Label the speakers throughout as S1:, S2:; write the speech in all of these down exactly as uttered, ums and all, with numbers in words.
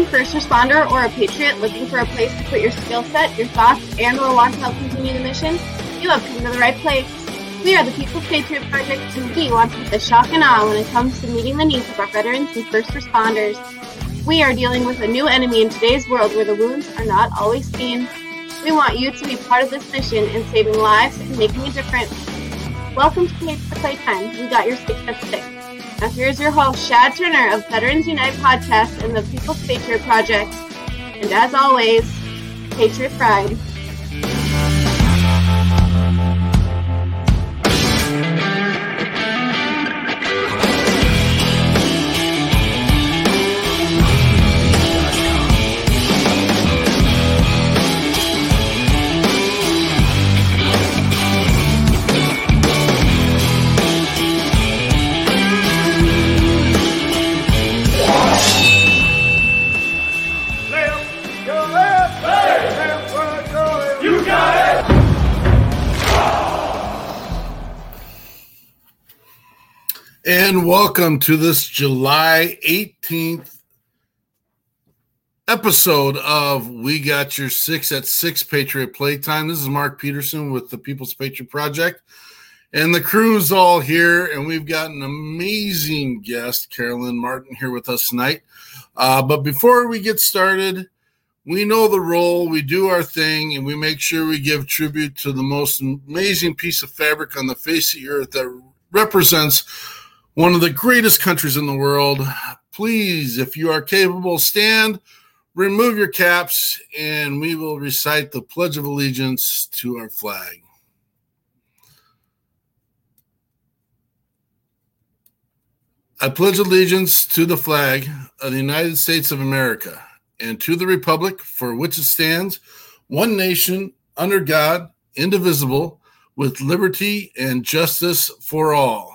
S1: first responder or a patriot looking for a place to put your skill set, your thoughts, and or want to help continue the mission? You have come to the right place. We are the People's Patriot Project, and we want to put the shock and awe when it comes to meeting the needs of our veterans and first responders. We are dealing with a new enemy in today's world where the wounds are not always seen. We want you to be part of this mission in saving lives and making a difference. Welcome to Patriot Playtime. We got your six at six. Now here's your host, Shad Turner of Veterans Unite Podcast and the People's Patriot Project. And as always, Patriot Pride.
S2: And welcome to this July eighteenth episode of We Got Your Six at Six Patriot Playtime. This is Mark Peterson with the People's Patriot Project. And the crew's all here, and we've got an amazing guest, Carolyn Martin, here with us tonight. Uh, but before we get started, we know the role, we do our thing, and we make sure we give tribute to the most amazing piece of fabric on the face of the earth that represents one of the greatest countries in the world. Please, if you are capable, stand, remove your caps, and we will recite the Pledge of Allegiance to our flag. I pledge allegiance to the flag of the United States of America and to the republic for which it stands, one nation, under God, indivisible, with liberty and justice for all.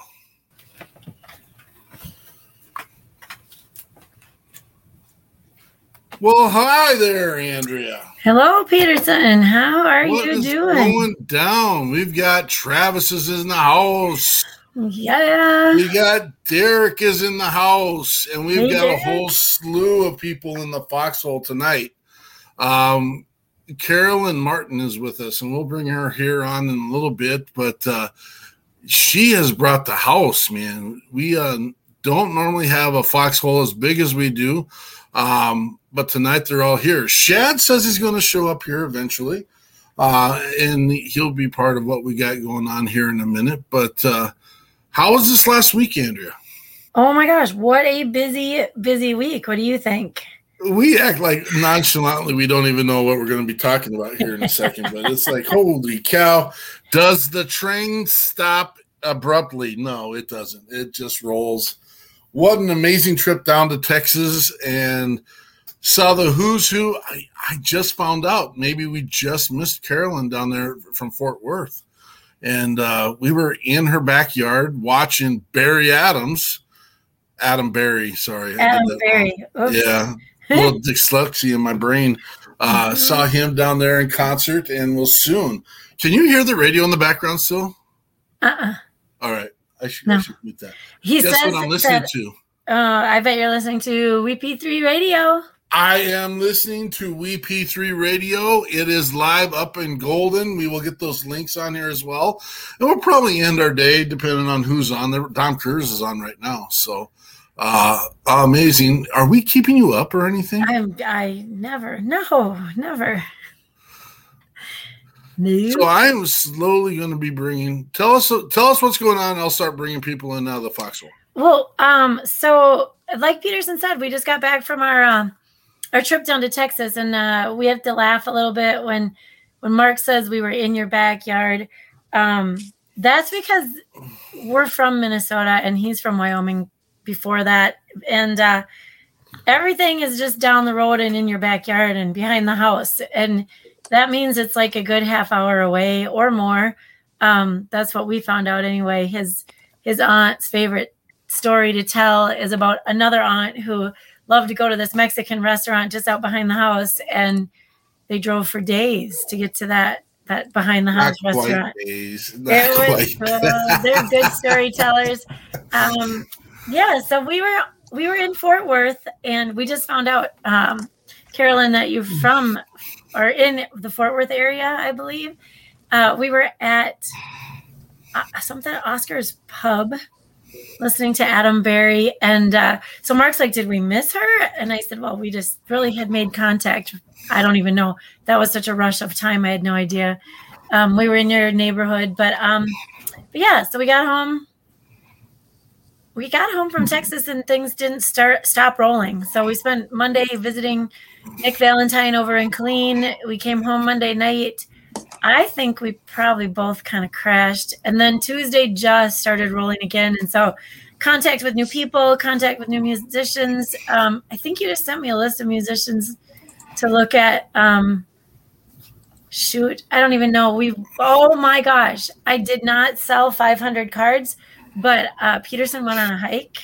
S2: Well, hi there, Andrea.
S3: Hello, Peterson. How are
S2: what
S3: you
S2: is
S3: doing?
S2: Going down. We've got Travis is in the house.
S3: Yeah.
S2: We got Derek is in the house, and we've
S3: Hey,
S2: got
S3: Derek.
S2: a whole slew of people in the foxhole tonight. Um, Carolyn Martin is with us, and we'll bring her here on in a little bit. But uh, she has brought the house, man. We uh, don't normally have a foxhole as big as we do. Um, but tonight they're all here. Shad says he's going to show up here eventually, uh, and he'll be part of what we got going on here in a minute. But uh, how was this last week, Andrea?
S3: Oh my gosh, what a busy, busy week. What do you think?
S2: We act like nonchalantly we don't even know what we're going to be talking about here in a second, but it's like, holy cow, does the train stop abruptly? No, it doesn't. It just rolls. What an amazing trip down to Texas and saw the who's who. I, I just found out. Maybe we just missed Carolyn down there from Fort Worth. And uh, we were in her backyard watching Barry Adams. Adam Barry, sorry.
S3: Adam Barry. Oops.
S2: Yeah, a little dyslexia in my brain. Uh, mm-hmm. Saw him down there in concert and will soon. Can you hear the radio in the background still?
S3: Uh-uh.
S2: All right. I should,
S3: no.
S2: I should mute that.
S3: He
S2: Guess
S3: says
S2: what I'm listening
S3: that,
S2: to?
S3: Uh, I bet you're listening to W P three Radio.
S2: I am listening to W P three Radio. It is live up in Golden. We will get those links on here as well. And we'll probably end our day depending on who's on there. Tom Cruise is on right now. So uh, amazing. Are we keeping you up or anything?
S3: I'm, I never, no, never. No.
S2: So I'm slowly going to be bringing, tell us, tell us what's going on. I'll start bringing people in out of the foxhole.
S3: Well, um, so like Peterson said, we just got back from our, um, our trip down to Texas, and uh, we have to laugh a little bit when, when Mark says we were in your backyard. Um, that's because we're from Minnesota and he's from Wyoming before that. And, uh, everything is just down the road and in your backyard and behind the house. And that means it's like a good half hour away or more. Um, that's what we found out anyway. His his aunt's favorite story to tell is about another aunt who loved to go to this Mexican restaurant just out behind the house, and they drove for days to get to that that behind the house
S2: Not
S3: restaurant.
S2: Quite days. Not
S3: It was,
S2: quite.
S3: uh, they're good storytellers. Um, yeah, so we were we were in Fort Worth, and we just found out, um, Carolyn, that you're from or in the Fort Worth area, I believe. Uh, we were at uh, something Oscar's Pub, listening to Adam Berry, and uh, so Mark's like, "Did we miss her?" And I said, "Well, we just really had made contact. I don't even know. That was such a rush of time. I had no idea. Um, we were in your neighborhood, but um, but yeah. So we got home." We got home from Texas and things didn't start stop rolling. So we spent Monday visiting Nick Valentine over in Killeen. We came home Monday night. I think we probably both kind of crashed. And then Tuesday just started rolling again. And so contact with new people, contact with new musicians. Um, I think you just sent me a list of musicians to look at. Um, shoot, I don't even know. We oh my gosh, I did not sell five hundred cards. But uh, Peterson went on a hike.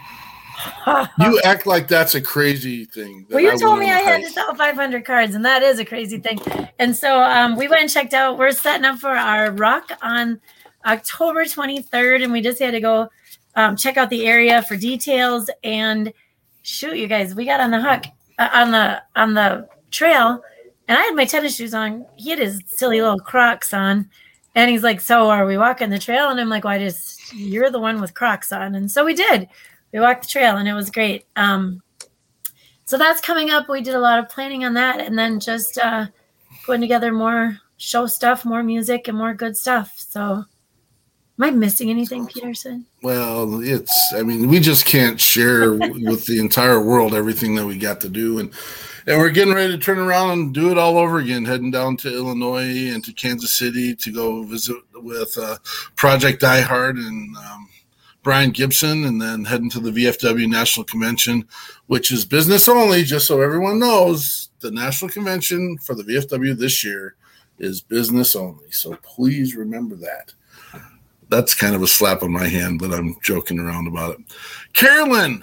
S2: You act like that's a crazy thing.
S3: Well, you I told me I had to sell five hundred cards, and that is a crazy thing. And so um, we went and checked out. We're setting up for our ruck on October twenty-third, and we just had to go um, check out the area for details. And shoot, you guys, we got on the hook uh, on the on the trail, and I had my tennis shoes on. He had his silly little Crocs on. And he's like, "So are we walking the trail?" And I'm like, "Well, I just, you're the one with Crocs on." And so we did. We walked the trail and it was great. Um, so that's coming up. We did a lot of planning on that and then just uh, putting together more show stuff, more music and more good stuff. So am I missing anything, Peterson?
S2: Well, it's, I mean, we just can't share with the entire world everything that we got to do. And And we're getting ready to turn around and do it all over again, heading down to Illinois and to Kansas City to go visit with uh, Project Die Hard and um, Brian Gibson, and then heading to the V F W National Convention, which is business only, just so everyone knows. The National Convention for the V F W this year is business only, so please remember that. That's kind of a slap on my hand, but I'm joking around about it. Carolyn!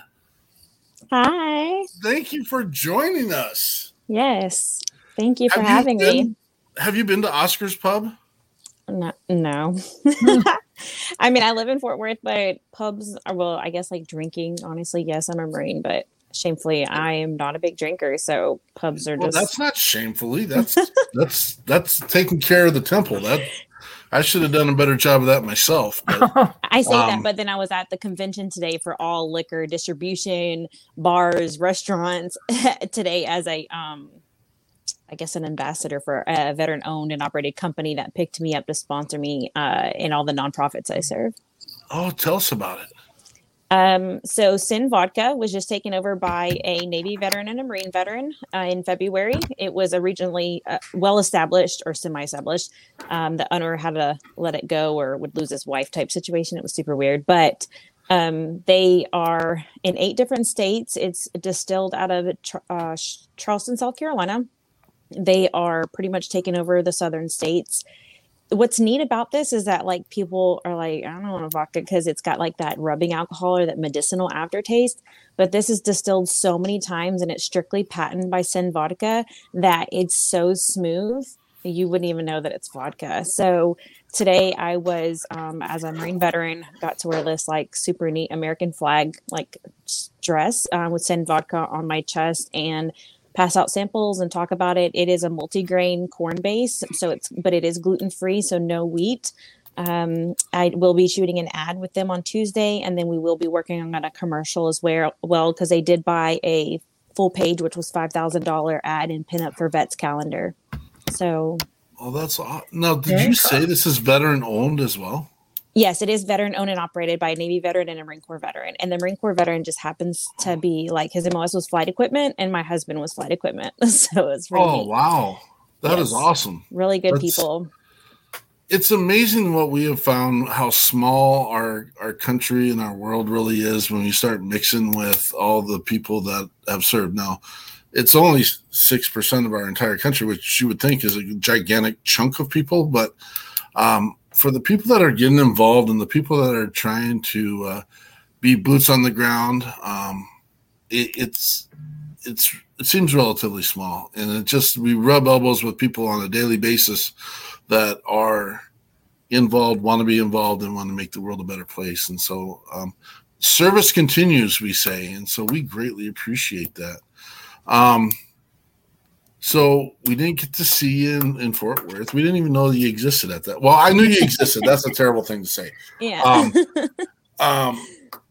S4: Hi.
S2: Thank you for joining us.
S4: Yes. Thank you for
S2: have
S4: having
S2: you been,
S4: me.
S2: Have you been to Oscar's Pub?
S4: No. no. I mean, I live in Fort Worth, but pubs are, well, I guess like drinking, honestly, yes, I'm a Marine, but shamefully, I am not a big drinker. So pubs are
S2: well,
S4: just.
S2: That's not shamefully. That's that's that's taking care of the temple. That I should have done a better job of that myself. But,
S4: I say
S2: um,
S4: that, but then I was at the convention today for all liquor distribution, bars, restaurants today as a, um, I guess, an ambassador for a veteran owned and operated company that picked me up to sponsor me uh, in all the nonprofits I serve.
S2: Oh, tell us about it.
S4: Um, so Sin Vodka was just taken over by a Navy veteran and a Marine veteran uh, in February. It was originally uh, well-established or semi-established. Um, the owner had to let it go or would lose his wife type situation. It was super weird, but um, they are in eight different states. It's distilled out of uh, Charleston, South Carolina. They are pretty much taking over the southern states. What's neat about this is that like people are like, I don't want a vodka because it's got like that rubbing alcohol or that medicinal aftertaste. But this is distilled so many times and it's strictly patented by Sin Vodka that it's so smooth. You wouldn't even know that it's vodka. So today I was, um, as a Marine veteran, got to wear this like super neat American flag like dress uh, with Sin Vodka on my chest and pass out samples and talk about it. It is a multi-grain corn base, so it's but it is gluten-free, so no wheat. Um, I will be shooting an ad with them on Tuesday, and then we will be working on a commercial as well, well, because they did buy a full page, which was five thousand dollars ad and pin up for Vets Calendar. So,
S2: oh, that's awesome. Now, did you say this is veteran owned as well?
S4: Yes, it is veteran owned and operated by a Navy veteran and a Marine Corps veteran. And the Marine Corps veteran just happens to be like his M O S was flight equipment and my husband was flight equipment. So it's really
S2: Oh,
S4: neat.
S2: Wow. That
S4: Yes.
S2: is awesome.
S4: Really good
S2: That's,
S4: people.
S2: It's amazing what we have found, how small our, our country and our world really is when you start mixing with all the people that have served. Now, it's only six percent of our entire country, which you would think is a gigantic chunk of people. But um, for the people that are getting involved and the people that are trying to uh, be boots on the ground, um, it, it's it's it seems relatively small, and it just we rub elbows with people on a daily basis that are involved, want to be involved, and want to make the world a better place. And so, um, service continues, we say, and so we greatly appreciate that. Um, so we didn't get to see you in, in Fort Worth. We didn't even know you existed at that. Well, I knew you existed. That's a terrible thing to say.
S4: Yeah.
S2: Um, um,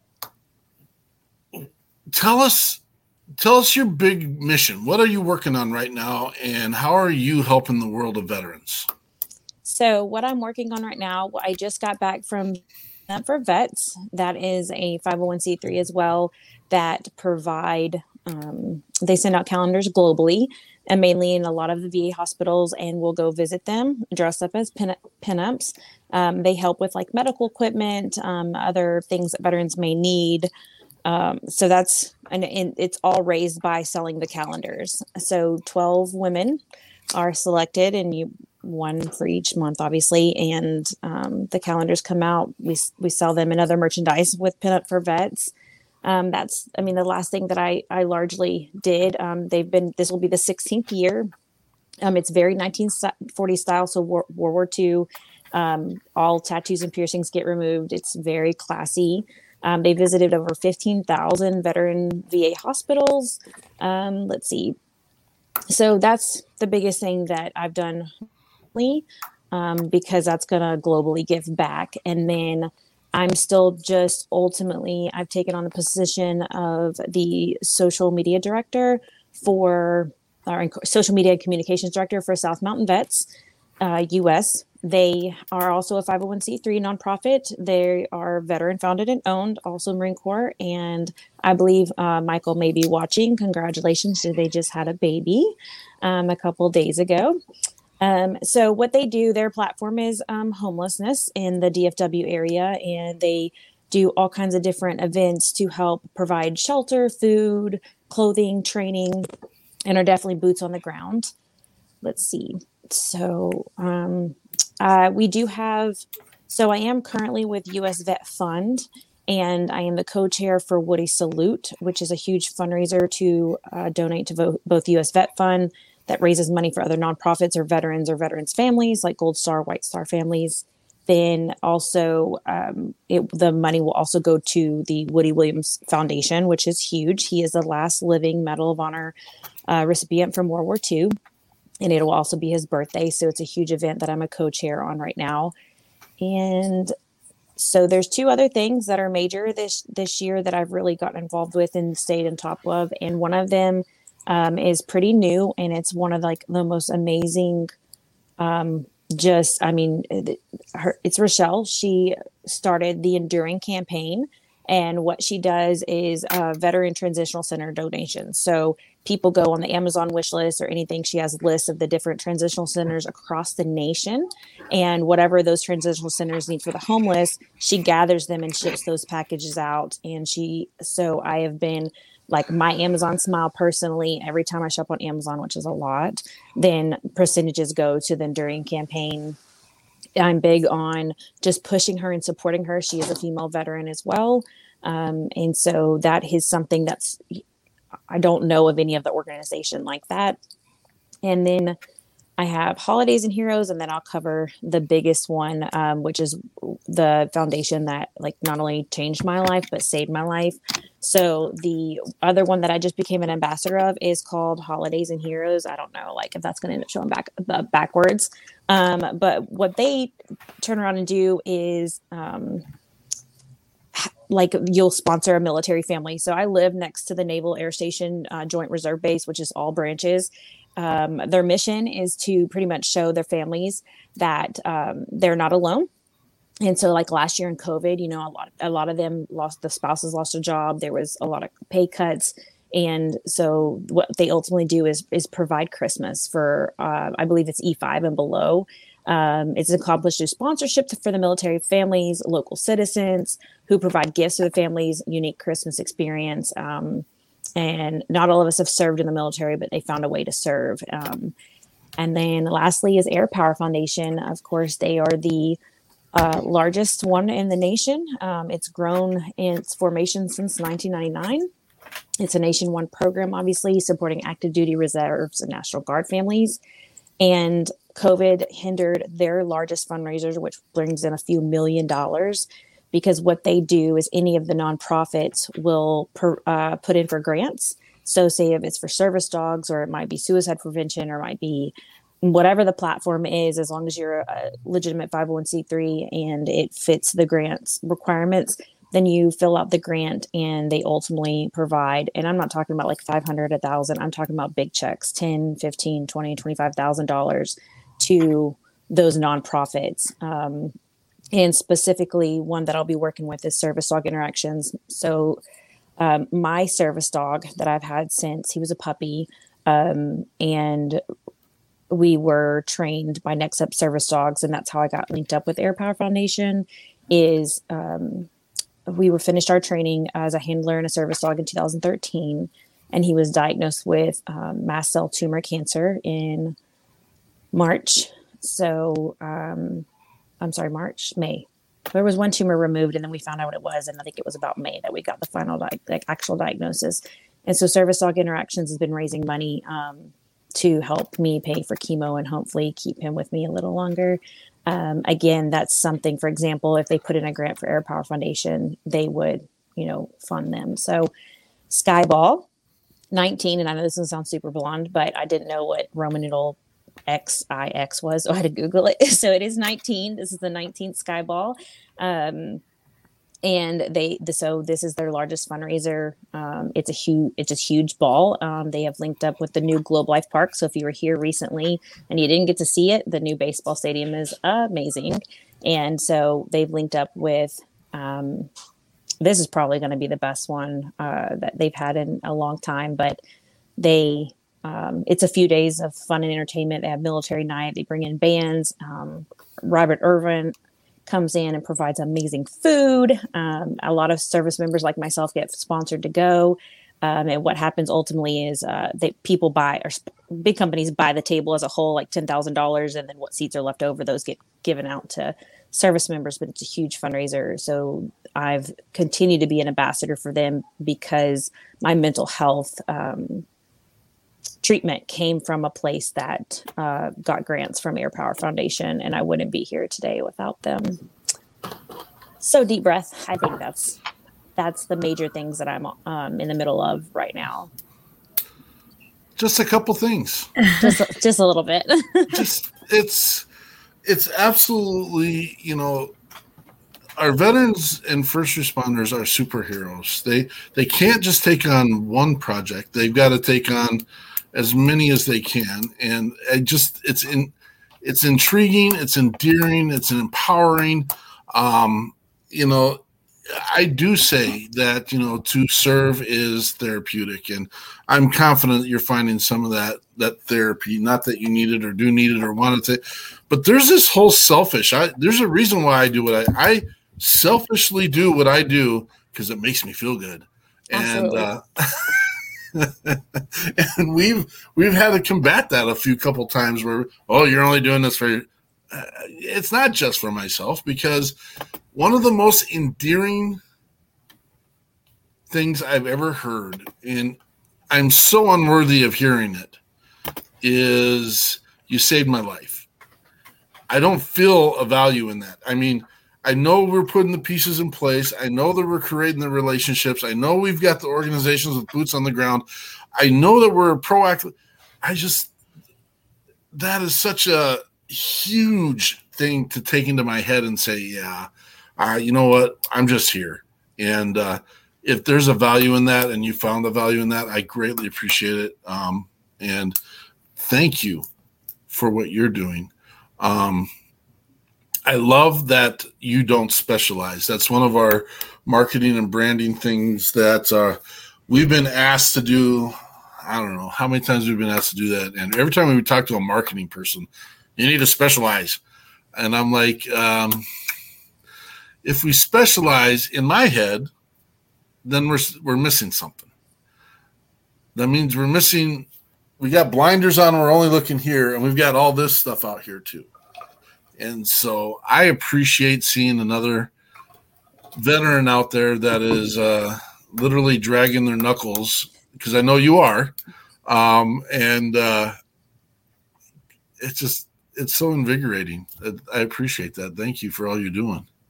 S2: tell us, tell us your big mission. What are you working on right now, and how are you helping the world of veterans?
S4: So what I'm working on right now, I just got back from for Vets. That is a five oh one c three as well that provide, um, they send out calendars globally and mainly in a lot of the V A hospitals, and we'll go visit them, dress up as pin- pinups. Um, they help with like medical equipment, um, other things that veterans may need. Um, so that's, and, and it's all raised by selling the calendars. So twelve women are selected, and you one for each month, obviously. And um, the calendars come out. We we sell them in other merchandise with Pinup for Vets. Um, that's, I mean, the last thing that I I largely did. Um, they've been. This will be the sixteenth year. Um, it's very nineteen forty style. So World War Two. Um, all tattoos and piercings get removed. It's very classy. Um, they visited over fifteen thousand veteran V A hospitals. Um, let's see. So that's the biggest thing that I've done, um, because that's going to globally give back. And then I'm still just ultimately, I've taken on the position of the social media director for, or social media communications director for South Mountain Vets, uh, U S. They are also a five oh one c three nonprofit. They are veteran founded and owned, also Marine Corps. And I believe uh, Michael may be watching. Congratulations. They just had a baby um, a couple days ago. Um, so what they do, their platform is um, homelessness in the D F W area. And they do all kinds of different events to help provide shelter, food, clothing, training, and are definitely boots on the ground. Let's see. So um, uh, we do have, so I am currently with U S Vet Fund, and I am the co-chair for Woody Salute, which is a huge fundraiser to uh, donate to vo- both U S Vet Fund that raises money for other nonprofits or veterans or veterans families like Gold Star, White Star families. Then also um, it, the money will also go to the Woody Williams Foundation, which is huge. He is the last living Medal of Honor uh, recipient from World War Two. And it will also be his birthday. So it's a huge event that I'm a co-chair on right now. And so there's two other things that are major this this year that I've really gotten involved with and stayed on top of. And one of them um, is pretty new. And it's one of like the most amazing, um, just, I mean, it, her, it's Rochelle. She started the Enduring campaign. And what she does is uh, veteran transitional center donations. So people go on the Amazon wish list or anything. She has lists of the different transitional centers across the nation. And whatever those transitional centers need for the homeless, she gathers them and ships those packages out. And she, so I have been like my Amazon Smile personally, every time I shop on Amazon, which is a lot, then percentages go to the Enduring campaign. I'm big on just pushing her and supporting her. She is a female veteran as well. Um, and so that is something that's, I don't know of any other organization like that. And then I have Holidays and Heroes, and then I'll cover the biggest one, um, which is the foundation that like not only changed my life, but saved my life. So the other one that I just became an ambassador of is called Holidays and Heroes. I don't know, like if that's going to end up showing back uh, backwards. Um, but what they turn around and do is, um, like you'll sponsor a military family. So I live next to the Naval Air Station uh, Joint Reserve Base, which is all branches. Um, their mission is to pretty much show their families that um, they're not alone. And so like last year in COVID, you know, a lot, a lot of them lost, the spouses lost a job. There was a lot of pay cuts. And so what they ultimately do is, is provide Christmas for, uh, I believe it's E five and below. Um, it's accomplished through sponsorship for the military families, local citizens who provide gifts to the families, unique Christmas experience. Um, and not all of us have served in the military, but they found a way to serve. Um, and then lastly is Air Power Foundation. Of course, they are the uh, largest one in the nation. Um, it's grown in its formation since nineteen ninety-nine. It's a nationwide program, obviously, supporting active duty reserves and National Guard families. And COVID hindered their largest fundraiser, which brings in a few million dollars. because what they do is any of the nonprofits will per, uh, put in for grants. So say if it's for service dogs, or it might be suicide prevention, or it might be whatever the platform is, as long as you're a legitimate five oh one c three and it fits the grants requirements, then you fill out the grant and they ultimately provide. And I'm not talking about like five hundred, a thousand. I'm talking about big checks, ten, fifteen, twenty, twenty-five thousand dollars to those nonprofits. Um, and specifically one that I'll be working with is Service Dog Interactions. So um, my service dog that I've had since he was a puppy, um, and we were trained by Next Up Service Dogs, and that's how I got linked up with Air Power Foundation. Is um, we were finished our training as a handler and a service dog in two thousand thirteen, and he was diagnosed with um, mast cell tumor cancer in March. So um, I'm sorry, March, May. There was one tumor removed, and then we found out what it was, and I think it was about May that we got the final di- like actual diagnosis. And so Service Dog Interactions has been raising money um, to help me pay for chemo and hopefully keep him with me a little longer. Um, again, that's something, for example, if they put in a grant for Air Power Foundation, they would, you know, fund them. So Skyball, nineteen, and I know this doesn't sound super blonde, but I didn't know what Roman noodle X I X was, so I had to Google it. So it is nineteen. This is the nineteenth Skyball. Um, and they, the, so this is their largest fundraiser. Um, it's a huge, it's a huge ball. Um, they have linked up with the new Globe Life Park. So if you were here recently and you didn't get to see it, the new baseball stadium is amazing. And so they've linked up with, um, this is probably going to be the best one, uh, that they've had in a long time, but they, um, it's a few days of fun and entertainment. They have military night. They bring in bands. Um, Robert Irvin comes in and provides amazing food. Um, a lot of service members like myself get sponsored to go. Um, and what happens ultimately is uh, that people buy, or sp- big companies buy the table as a whole, like ten thousand dollars. And then what seats are left over, those get given out to service members. But it's a huge fundraiser. So I've continued to be an ambassador for them because my mental health um, treatment came from a place that uh, got grants from Air Power Foundation, and I wouldn't be here today without them. So deep breath. I think that's that's the major things that I'm um, in the middle of right now.
S2: Just a couple things.
S4: Just just a little bit.
S2: Just it's it's absolutely, you know, our veterans and first responders are superheroes. They they can't just take on one project. They've got to take on as many as they can, and I just it's in it's intriguing, it's endearing, it's empowering. Um, you know, I do say that, you know, to serve is therapeutic, and I'm confident that you're finding some of that that therapy. Not that you need it or do need it or want it to, but there's this whole selfish. I, there's a reason why I do what I I selfishly do what I do because it makes me feel good,
S4: Absolutely.
S2: and. Uh, and we've we've had to combat that a few couple times where, oh, you're only doing this for uh, it's not just for myself, because one of the most endearing things I've ever heard, and I'm so unworthy of hearing it, is you saved my life. I don't feel a value in that. I mean, I know we're putting the pieces in place. I know that we're creating the relationships. I know we've got the organizations with boots on the ground. I know that we're proactive. I just, that is such a huge thing to take into my head and say, yeah, uh, you know what? I'm just here. And uh, if there's a value in that and you found the value in that, I greatly appreciate it. Um, and thank you for what you're doing. Um, I love that you don't specialize. That's one of our marketing and branding things that uh, we've been asked to do. I don't know how many times we've been asked to do that. And every time we talk to a marketing person, you need to specialize. And I'm like, um, if we specialize in my head, then we're, we're missing something. That means we're missing, we got blinders on, we're only looking here, and we've got all this stuff out here too. And so I appreciate seeing another veteran out there that is uh, literally dragging their knuckles, because I know you are. Um, and uh, it's just, it's so invigorating. I appreciate that. Thank you for all you're doing.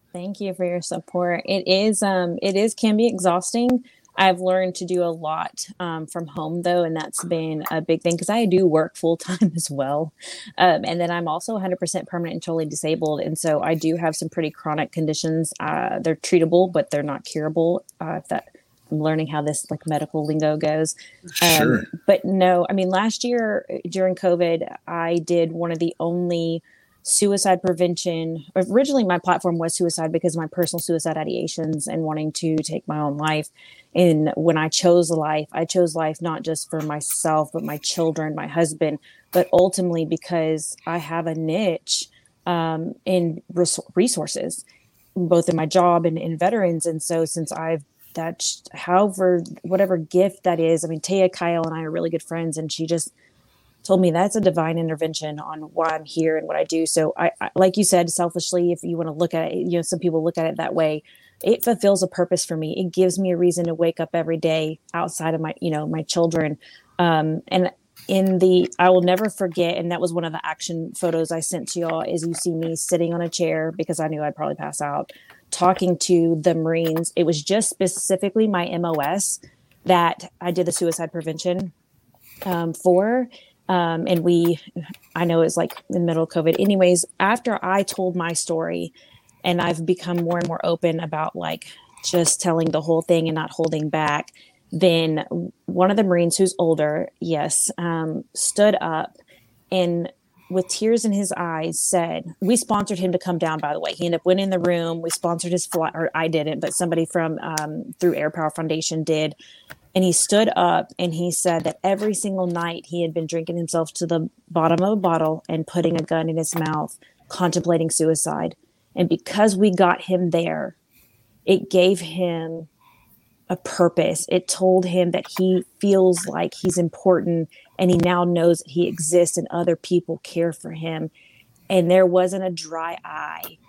S4: Thank you for your support. It is, um, it is, can be exhausting. I've learned to do a lot um, from home though, and that's been a big thing because I do work full time as well. Um, and then I'm also one hundred percent permanent and totally disabled. And so I do have some pretty chronic conditions. Uh, they're treatable, but they're not curable. Uh, if that I'm learning how this like medical lingo goes.
S2: Sure.
S4: Um, but no, I mean, last year during COVID, I did one of the only suicide prevention. Originally, my platform was suicide because of my personal suicide ideations and wanting to take my own life. And when I chose life, I chose life not just for myself, but my children, my husband, but ultimately because I have a niche um, in res- resources, both in my job and in veterans. And so since I've that's however, whatever gift that is, I mean, Taya Kyle and I are really good friends, and she just told me that's a divine intervention on why I'm here and what I do. So I, I like you said, selfishly, if you want to look at it, you know, some people look at it that way. It fulfills a purpose for me. It gives me a reason to wake up every day outside of my, you know, my children. Um, and in the, I will never forget. And that was one of the action photos I sent to y'all is you see me sitting on a chair because I knew I'd probably pass out, talking to the Marines. It was just specifically my M O S that I did the suicide prevention um, for. Um, and we, I know it's like in the middle of COVID. Anyways, after I told my story and I've become more and more open about like just telling the whole thing and not holding back, then one of the Marines who's older, yes, um, stood up and with tears in his eyes said, we sponsored him to come down, by the way. He ended up winning in the room. We sponsored his flight, or I didn't, but somebody from um, through Air Power Foundation did. And he stood up and he said that every single night he had been drinking himself to the bottom of a bottle and putting a gun in his mouth, contemplating suicide. And because we got him there, it gave him a purpose. It told him that he feels like he's important and he now knows that he exists and other people care for him. And there wasn't a dry eye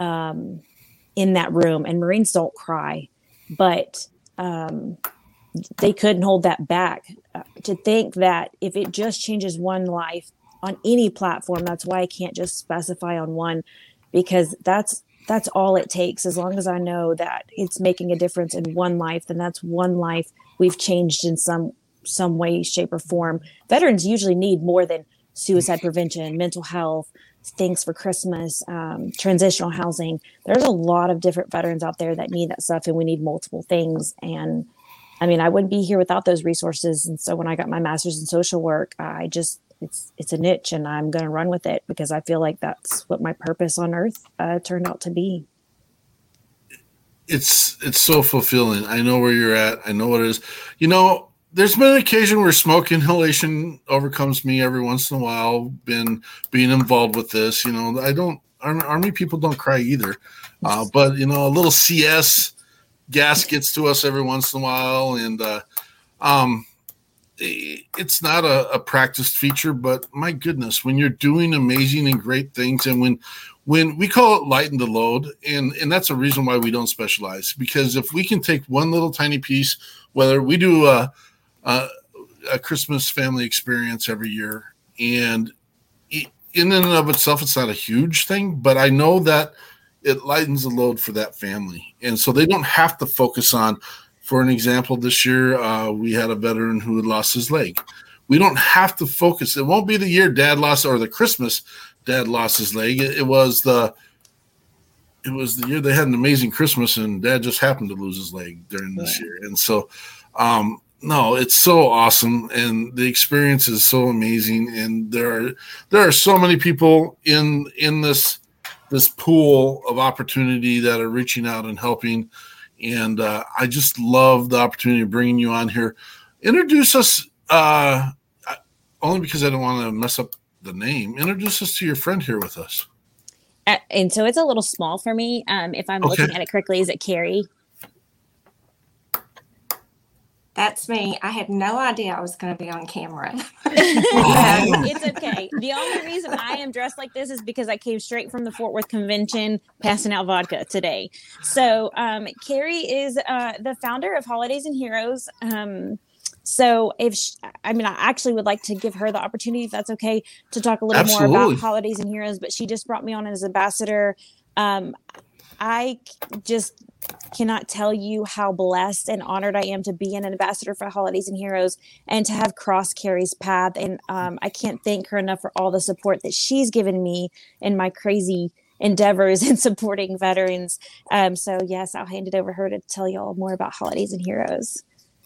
S4: um, in that room. And Marines don't cry, but um, they couldn't hold that back. Uh, to think that if it just changes one life on any platform, that's why I can't just specify on one, because that's that's all it takes. As long as I know that it's making a difference in one life, then that's one life we've changed in some some way, shape, or form. Veterans usually need more than suicide prevention, mental health, things for Christmas, um, transitional housing. There's a lot of different veterans out there that need that stuff, and we need multiple things. And I mean, I wouldn't be here without those resources. And so when I got my master's in social work, I just, it's, it's a niche and I'm going to run with it because I feel like that's what my purpose on earth uh, turned out to be.
S2: It's, it's so fulfilling. I know where you're at. I know what it is. You know, there's been an occasion where smoke inhalation overcomes me every once in a while, been being involved with this, you know, I don't, Army people don't cry either. Uh, but you know, a little C S gas gets to us every once in a while, and uh, um, it's not a, a practiced feature, but my goodness, when you're doing amazing and great things, and when when we call it lighten the load, and, and that's a reason why we don't specialize, because if we can take one little tiny piece, whether we do a, a, a Christmas family experience every year, and in and of itself, it's not a huge thing, but I know that it lightens the load for that family. And so they don't have to focus on, for an example, this year, uh, we had a veteran who had lost his leg. We don't have to focus. It won't be the year dad lost, or the Christmas dad lost his leg. It, it was the, it was the year they had an amazing Christmas and dad just happened to lose his leg during this yeah. year. And so, um, no, it's so awesome. And the experience is so amazing. And there are, there are so many people in, in this, this pool of opportunity that are reaching out and helping. And uh, I just love the opportunity of bringing you on here. Introduce us, uh, only because I don't want to mess up the name. Introduce us to your friend here with us.
S4: Uh, and so it's a little small for me. Um, if I'm okay. looking at it correctly, is it Carrie?
S5: That's me. I had no idea I was going to be on camera.
S4: It's okay. The only reason I am dressed like this is because I came straight from the Fort Worth convention passing out vodka today. So um, Carrie is uh, the founder of Holidays and Heroes. Um, so if she, I mean, I actually would like to give her the opportunity, if that's okay, to talk a little
S2: Absolutely.
S4: more about Holidays and Heroes, but she just brought me on as ambassador. Um, I just cannot tell you how blessed and honored I am to be an ambassador for Holidays and Heroes and to have crossed Carrie's path. And um, I can't thank her enough for all the support that she's given me in my crazy endeavors in supporting veterans. Um, so yes, I'll hand it over to her to tell you all more about Holidays and Heroes.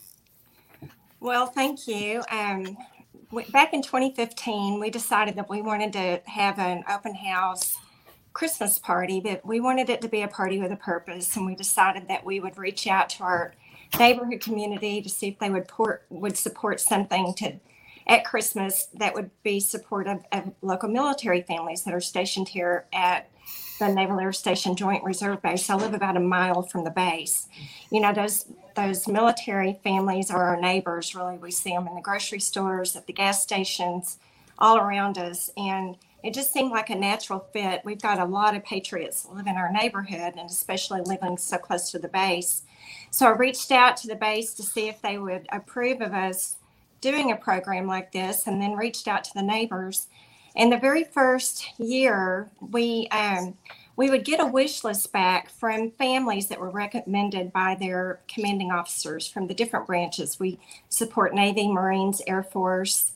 S5: Well, thank you. Um, w- back in twenty fifteen, we decided that we wanted to have an open house Christmas party, but we wanted it to be a party with a purpose. And we decided that we would reach out to our neighborhood community to see if they would port, would support something to at Christmas that would be supportive of local military families that are stationed here at the Naval Air Station Joint Reserve Base. I live about a mile from the base. You know, those those military families are our neighbors, really. We see them in the grocery stores, at the gas stations, all around us. And it just seemed like a natural fit. We've got a lot of patriots that live in our neighborhood, and especially living so close to the base. So I reached out to the base to see if they would approve of us doing a program like this, and then reached out to the neighbors. And the very first year, we um, we would get a wish list back from families that were recommended by their commanding officers from the different branches. We support Navy, Marines, Air Force,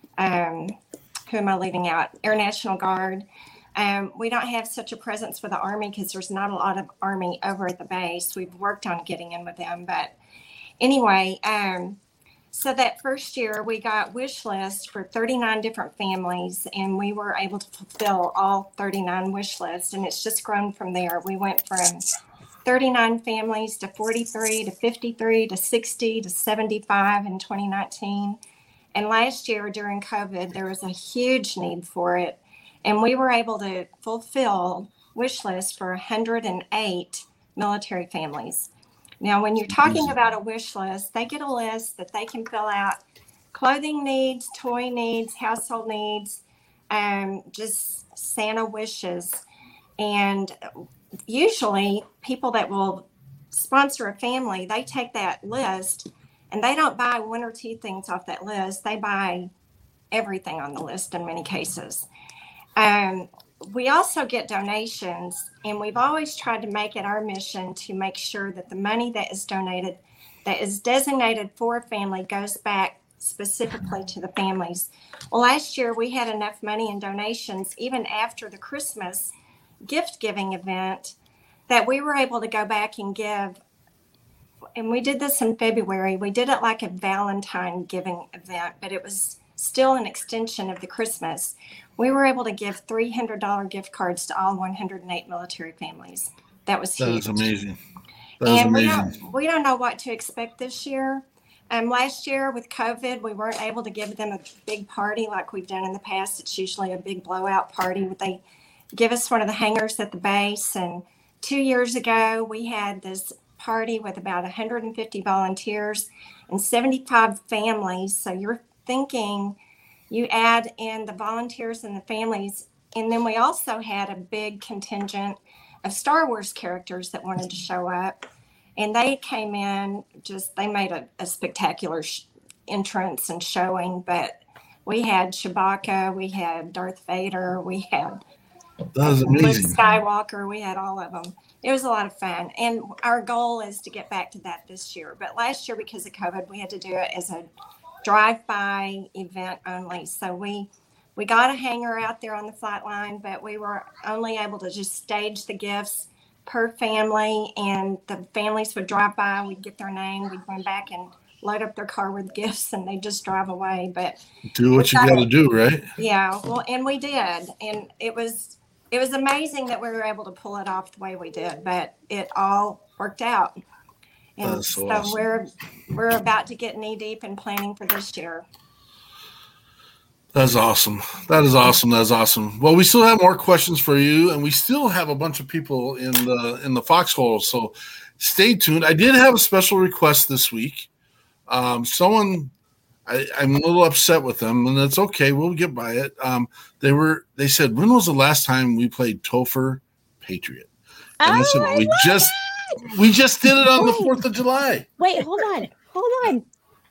S5: um, who am I leaving out? Air National Guard. Um, we don't have such a presence with the Army because there's not a lot of Army over at the base. We've worked on getting in with them. But anyway, um, so that first year we got wish lists for thirty-nine different families, and we were able to fulfill all thirty-nine wish lists. And it's just grown from there. We went from thirty-nine families to forty-three to fifty-three to sixty to seventy-five in twenty nineteen. And last year during COVID, there was a huge need for it. And we were able to fulfill wish lists for one hundred eight military families. Now, when you're talking about a wish list, they get a list that they can fill out clothing needs, toy needs, household needs, um, just Santa wishes. And usually people that will sponsor a family, they take that list and they don't buy one or two things off that list. They buy everything on the list in many cases. Um, we also get donations, and we've always tried to make it our mission to make sure that the money that is donated, that is designated for a family, goes back specifically to the families. Well, last year we had enough money in donations, even after the Christmas gift giving event, that we were able to go back and give. And we did this in February. We did it like a Valentine giving event, but it was still an extension of the Christmas. We were able to give three hundred dollars gift cards to all one hundred eight military families. That was huge.
S2: That is amazing. That is
S5: and
S2: amazing.
S5: We don't, we don't know what to expect this year. Um, last year with COVID, we weren't able to give them a big party like we've done in the past. It's usually a big blowout party. They give us one of the hangars at the base. And two years ago, we had this party with about one hundred fifty volunteers and seventy-five families. So you're thinking you add in the volunteers and the families. And then we also had a big contingent of Star Wars characters that wanted to show up. And they came in, just, they made a, a spectacular sh- entrance and showing. But we had Chewbacca, we had Darth Vader, we had
S2: that is amazing.
S5: Luke Skywalker, we had all of them. It was a lot of fun. And our goal is to get back to that this year. But last year, because of COVID, we had to do it as a drive-by event only. So we we got a hangar out there on the flight line, but we were only able to just stage the gifts per family, and the families would drive by, we'd get their name, we'd run back and load up their car with gifts, and they'd just drive away. But
S2: do what you got to do, right?
S5: Yeah, well, and we did. And it was it was amazing that we were able to pull it off the way we did, but it all worked out. And
S2: That's so
S5: so
S2: awesome.
S5: we're we're about to get knee deep in planning for this year.
S2: That's awesome. That is awesome. That's awesome. Well, we still have more questions for you, and we still have a bunch of people in the in the foxhole. So stay tuned. I did have a special request this week. Um, someone, I, I'm a little upset with them, and it's okay. We'll get by it. Um, they were. They said, "When was the last time we played Topher Patriot?" And I said,
S4: Oh, I
S2: "We
S4: love
S2: just we just did it on the Fourth of July."
S4: Wait, hold on. Hold on.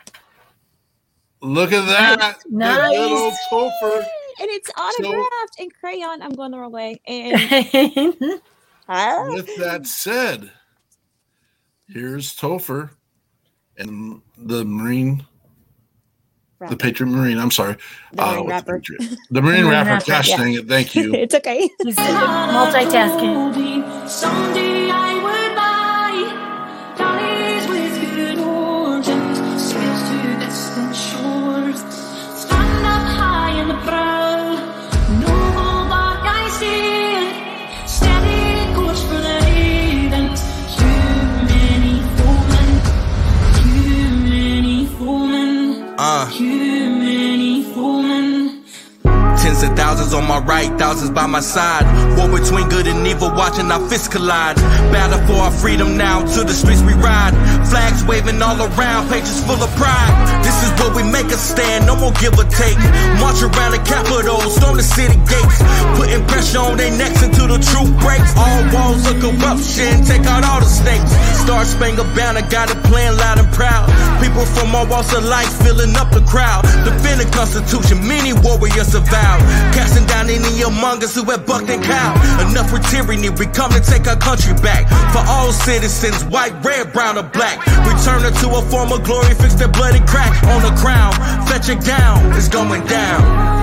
S2: Look at that.
S3: Nice.
S2: Good old Topher.
S4: And it's autographed in crayon. I'm going the wrong way. And
S2: With that said, here's Topher and the Marine, rapper. the Patriot Marine. I'm sorry.
S4: The Marine uh, rapper.
S2: The, the Marine rapper. rapper. Gosh yeah. dang it. Thank you.
S4: It's okay.
S3: He's multitasking.
S6: Someday I would buy dollies with good oranges, sails to distant shores. Stand up high in the proud, noble bark I see, steady course for the havens. Too many foemen, too many foemen, uh. too many foemen.
S7: Tens of thousands on my right, thousands by my side. War between good and evil, watching our fists collide. Battle for our freedom now, to the streets we ride. Flags waving all around, pages full of pride. This is where we make a stand, no more give or take. March around the Capitol, storm the city gates. Putting pressure on their necks until the truth breaks. All walls of corruption, take out all the snakes. Star Spangled Banner, got it playing loud and proud. People from all walks of life filling up the crowd. Defend the Constitution, many warriors have vowed. Casting down any among us who have bucked and cowed. Enough with tyranny, we come to take our country back. For all citizens, white, red, brown, or black. Return her to a form of glory, fix their bloody crack on the crown. Fetch it down, it's going down.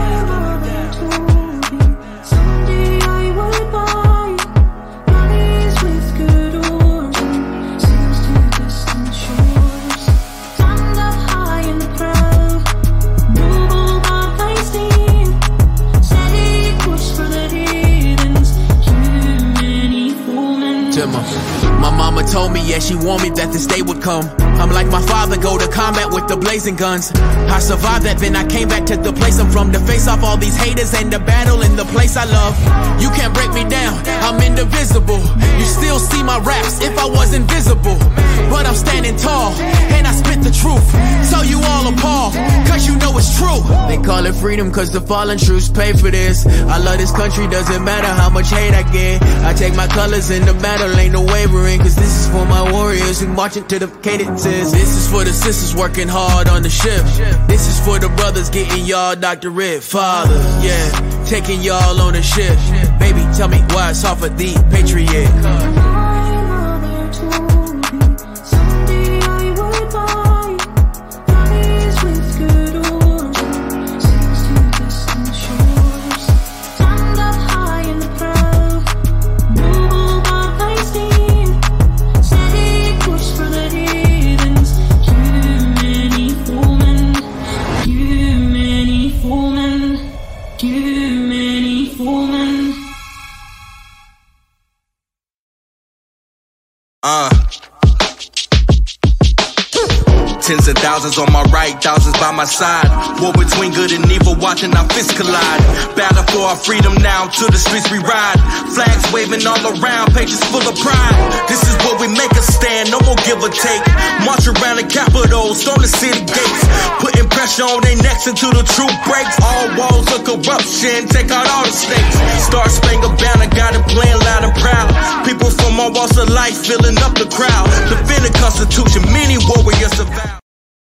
S8: My mama told me, yeah, she warned me that this day would come. I'm like my father, go to combat with the blazing guns. I survived that, then I came back to the place I'm from, to face off all these haters and the battle in the place I love. You can't break me down, I'm indivisible. You still see my raps if I was invisible. But I'm standing tall, and I spit the truth. So you all appalled, cause you know it's true. They call it freedom cause the fallen troops pay for this. I love this country, doesn't matter how much hate I get. I take my colors in the battle, ain't no wavering. Cause this is for my warriors who marching to the cadences. This is for the sisters working hard on the ship. This is for the brothers getting y'all doctorate. Father, yeah, taking y'all on the ship. Baby, tell me why it's off of the Patriot.
S7: Uh. Tens of thousands on my right, thousands by my side. War between good and evil, watching our fists collide. Battle for our freedom now, to the streets we ride. Flags waving all around, pages full of pride. This is where we make a stand, no more give or take. March around the Capitol, storm the city gates. Putting pressure on their necks until the truth breaks. All walls of corruption, take out all the snakes. Star Spangled Banner, got it playing loud and proud. People from all walks of life filling up the crowd. Defend the Constitution, many warriors have vowed.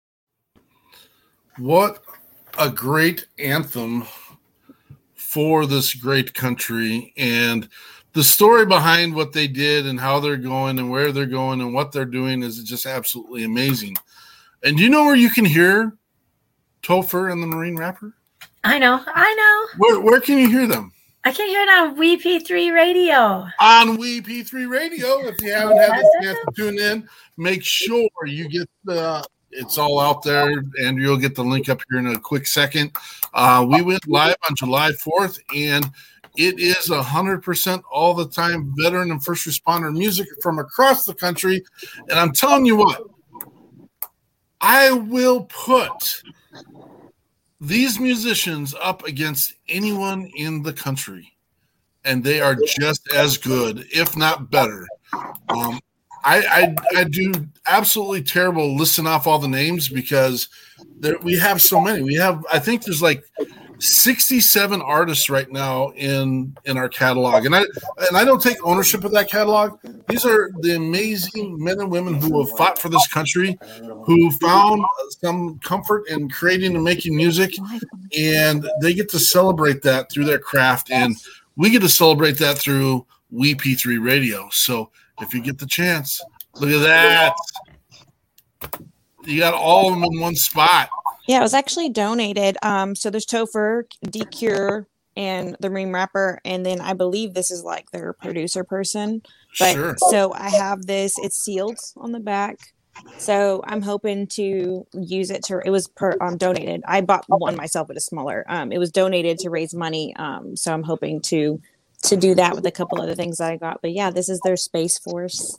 S2: What a great anthem for this great country, and the story behind what they did and how they're going and where they're going and what they're doing is just absolutely amazing. And do you know where you can hear Topher and the Marine Rapper?
S3: I know, I know.
S2: Where where can you hear them?
S3: I can hear it on W P three Radio.
S2: On W P three Radio. If you haven't had the chance to tune in, make sure you get the it's all out there, and you'll get the link up here in a quick second. Uh, we went live on July fourth, and it is one hundred percent all the time veteran and first responder music from across the country. And I'm telling you what, I will put these musicians up against anyone in the country, and they are just as good, if not better. Um, I, I I do absolutely terrible listing off all the names because there, we have so many. We have, I think there's like sixty-seven artists right now in in our catalog, and I and I don't take ownership of that catalog. These are the amazing men and women who have fought for this country, who found some comfort in creating and making music, and they get to celebrate that through their craft, and we get to celebrate that through We P three Radio. So if you get the chance, look at that. You got all of them in one spot.
S4: Yeah, it was actually donated. Um, so there's Topher, D-Cure, and the Ream Rapper, and then I believe this is like their producer person. But
S2: Sure.
S4: so I have this. It's sealed on the back. So I'm hoping to use it to. It was per um, donated. I bought one myself, but it's smaller. Um, it was donated to raise money. Um, so I'm hoping to to do that with a couple other things that I got. But yeah, this is their Space Force.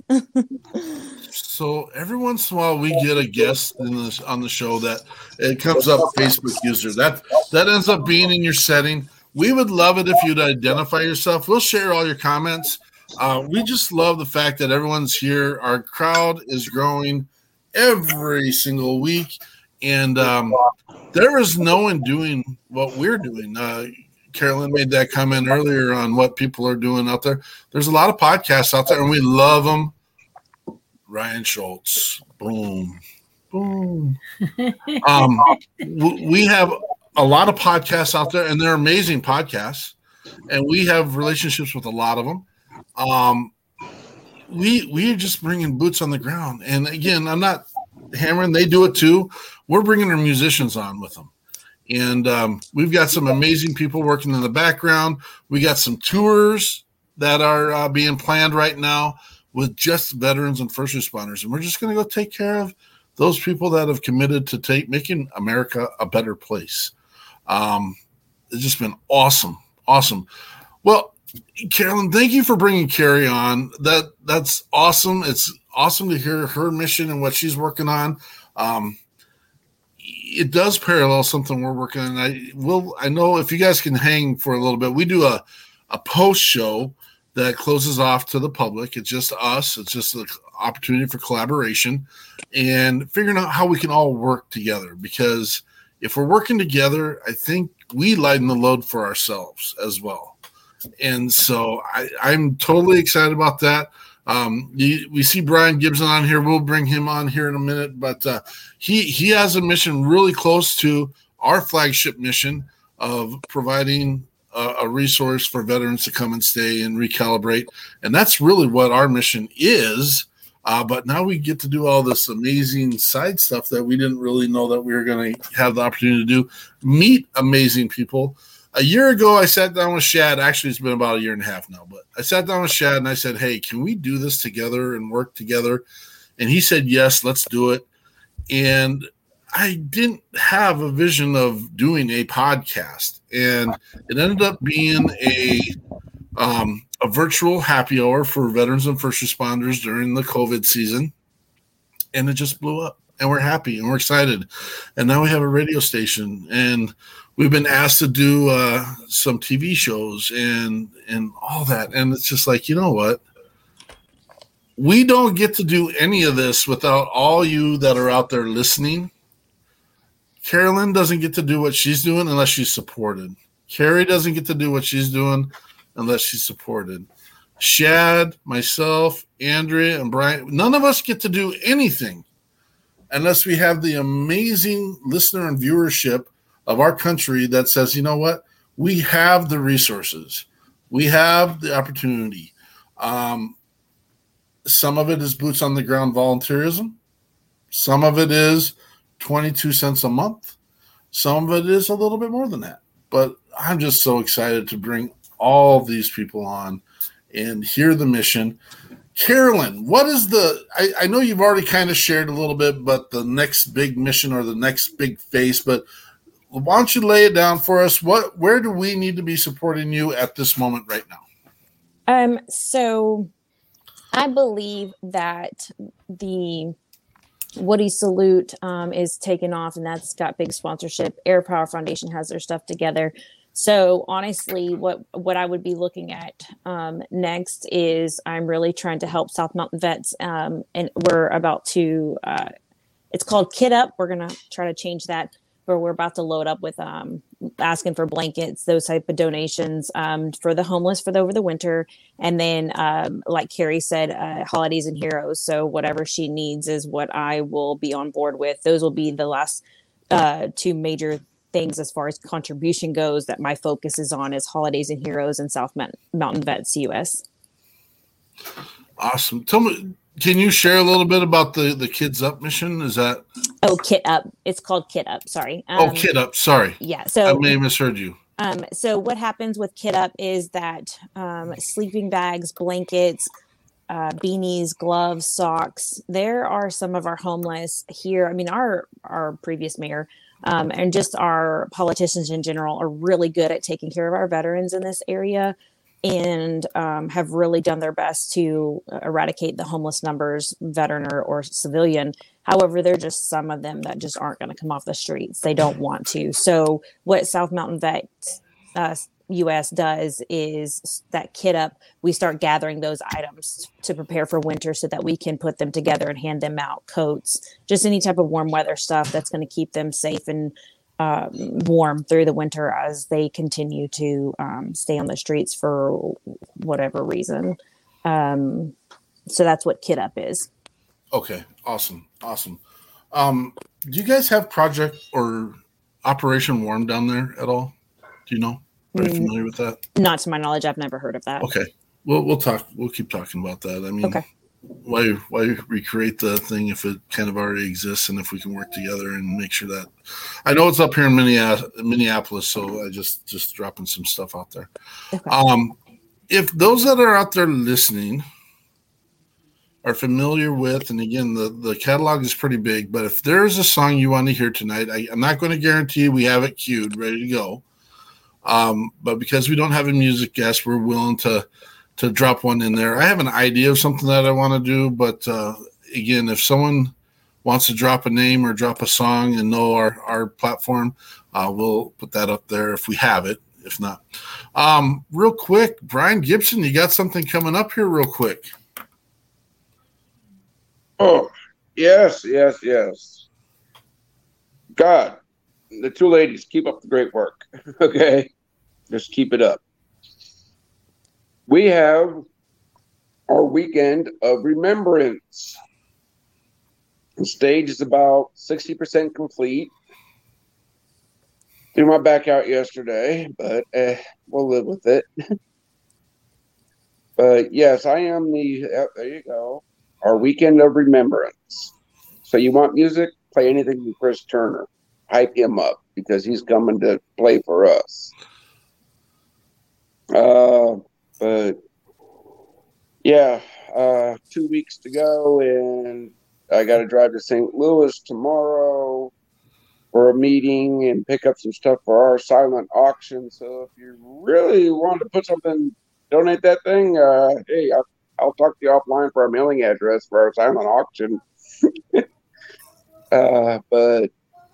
S2: So every once in a while we get a guest in this on the show that it comes up Facebook user. That that ends up being in your setting. We would love it if you'd identify yourself. We'll share all your comments. Uh, we just love the fact that everyone's here. Our crowd is growing every single week, and um, there is no one doing what we're doing. Uh, Carolyn made that comment earlier on what people are doing out there. There's a lot of podcasts out there, and we love them. Ryan Schultz, boom, boom. um, w- we have a lot of podcasts out there, and they're amazing podcasts, and we have relationships with a lot of them. Um, we we are just bringing boots on the ground, and again, I'm not hammering. They do it too. We're bringing our musicians on with them, and um, we've got some amazing people working in the background. We got some tours that are uh, being planned right now with just veterans and first responders, and we're just going to go take care of those people that have committed to take making America a better place. Um, it's just been awesome, awesome. Well, Carolyn, thank you for bringing Carrie on. That that's awesome. It's awesome to hear her mission and what she's working on. Um, it does parallel something we're working on. I will. I know if you guys can hang for a little bit, we do a a post show that closes off to the public. It's just us. It's just an opportunity for collaboration and figuring out how we can all work together. Because if we're working together, I think we lighten the load for ourselves as well. And so I, I'm totally excited about that. Um, you, we see Brian Gibson on here. We'll bring him on here in a minute, but uh, he he has a mission really close to our flagship mission of providing a, a resource for veterans to come and stay and recalibrate. And that's really what our mission is. Uh, but now we get to do all this amazing side stuff that we didn't really know that we were going to have the opportunity to do. Meet amazing people. A year ago, I sat down with Shad. Actually, it's been about a year and a half now, but I sat down with Shad and I said, hey, can we do this together and work together? And he said, yes, let's do it. And I didn't have a vision of doing a podcast. And it ended up being a um, a virtual happy hour for veterans and first responders during the COVID season. And it just blew up. And we're happy and we're excited. And now we have a radio station. And we've been asked to do uh, some T V shows and and all that. And it's just like, you know what? We don't get to do any of this without all you that are out there listening. Carolyn doesn't get to do what she's doing unless she's supported. Carrie doesn't get to do what she's doing unless she's supported. Shad, myself, Andrea, and Brian, none of us get to do anything unless we have the amazing listener and viewership of our country that says, you know what, we have the resources. We have the opportunity. Um, some of it is boots on the ground volunteerism. Some of it is twenty-two cents a month. Some of it is a little bit more than that. But I'm just so excited to bring all these people on and hear the mission. Carolyn, what is the, I, I know you've already kind of shared a little bit, but the next big mission or the next big face, but why don't you lay it down for us? What, where do we need to be supporting you at this moment right now?
S4: Um, so I believe that the Woody Salute um, is taken off, and that's got big sponsorship. Air Power Foundation has their stuff together. So honestly, what, what I would be looking at um, next is I'm really trying to help South Mountain vets. Um, and we're about to, uh, it's called Kit Up. We're going to try to change that, where we're about to load up with um, asking for blankets, those type of donations um, for the homeless for the, over the winter. And then, um, like Carrie said, uh, holidays and heroes. So whatever she needs is what I will be on board with. Those will be the last uh, two major things as far as contribution goes that my focus is on is holidays and heroes and South Mountain Vets U S.
S2: Awesome. Tell me, can you share a little bit about the, the Kids Up mission? Is that?
S4: Oh, Kit Up. It's called Kit Up. Sorry.
S2: Um, oh, Kid Up. Sorry.
S4: Yeah. So
S2: I may have misheard you.
S4: Um, so what happens with Kit Up is that um, sleeping bags, blankets, uh, beanies, gloves, socks. There are some of our homeless here. I mean, our our previous mayor um, and just our politicians in general are really good at taking care of our veterans in this area, and um, have really done their best to eradicate the homeless numbers, veteran or, or civilian. However, there are just some of them that just aren't going to come off the streets. They don't want to. So what South Mountain Vet uh, U S does is that Kit Up, we start gathering those items to prepare for winter so that we can put them together and hand them out. Coats, just any type of warm weather stuff that's going to keep them safe and um, warm through the winter as they continue to um, stay on the streets for whatever reason. Um, so that's what Kit Up is.
S2: Okay. Awesome. Awesome. Um, do you guys have Project or Operation Warm down there at all? Do you know? Are you familiar with that?
S4: Not to my knowledge. I've never heard of that.
S2: Okay. We'll, we'll talk. We'll keep talking about that. I mean,
S4: okay.
S2: why, why recreate the thing if it kind of already exists, and if we can work together and make sure that, I know it's up here in Minneapolis, so I just, just dropping some stuff out there. Okay. Um, if those that are out there listening are familiar with, and again, the, the catalog is pretty big, but if there's a song you want to hear tonight, I, I'm not going to guarantee we have it queued, ready to go. Um, but because we don't have a music guest, we're willing to, to drop one in there. I have an idea of something that I want to do, but uh, again, if someone wants to drop a name or drop a song and know our, our platform, uh, we'll put that up there if we have it. If not, um, real quick, Brian Gibson, you got something coming up here real quick.
S9: Oh, yes, yes, yes. God, the two ladies, keep up the great work. Okay? Just keep it up. We have our weekend of remembrance. The stage is about sixty percent complete. Threw my back out yesterday, but uh, we'll live with it. But yes, I am the, uh, there you go. Our weekend of remembrance. So you want music? Play anything from Chris Turner. Hype him up because he's coming to play for us. Uh, but yeah, uh, two weeks to go, and I got to drive to Saint Louis tomorrow for a meeting and pick up some stuff for our silent auction. So if you really want to put something, donate that thing. Uh, hey, I'll I'll talk to you offline for our mailing address for our silent auction. uh, but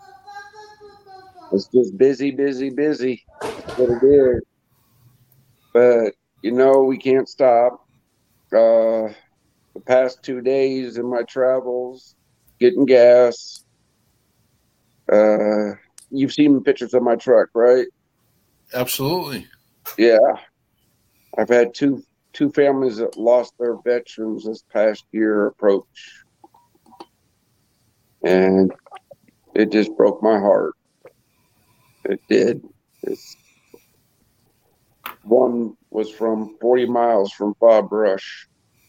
S9: it's just busy, busy, busy. That's what it is. But, you know, we can't stop. Uh, the past two days in my travels, getting gas. Uh, you've seen pictures of my truck, right?
S2: Absolutely.
S9: Yeah. I've had two Two families that lost their veterans this past year approach. And it just broke my heart. It did. It's, one was from forty miles from Bob Rush.